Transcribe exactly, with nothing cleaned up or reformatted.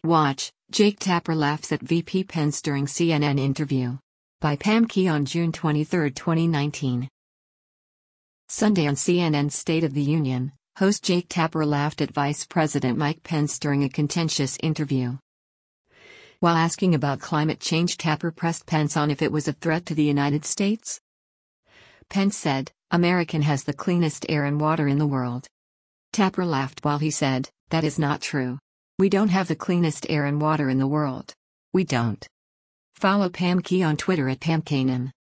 Watch, Jake Tapper laughs at V P Pence during C N N interview. By Pam Key on June twenty-third, twenty nineteen. Sunday on C N N's State of the Union, host Jake Tapper laughed at Vice President Mike Pence during a contentious interview. While asking about climate change, Tapper pressed Pence on if it was a threat to the United States. Pence said, "America has the cleanest air and water in the world." Tapper laughed while he said, "That is not true. We don't have the cleanest air and water in the world. We don't." Follow Pam Key on Twitter at Pam Kanan.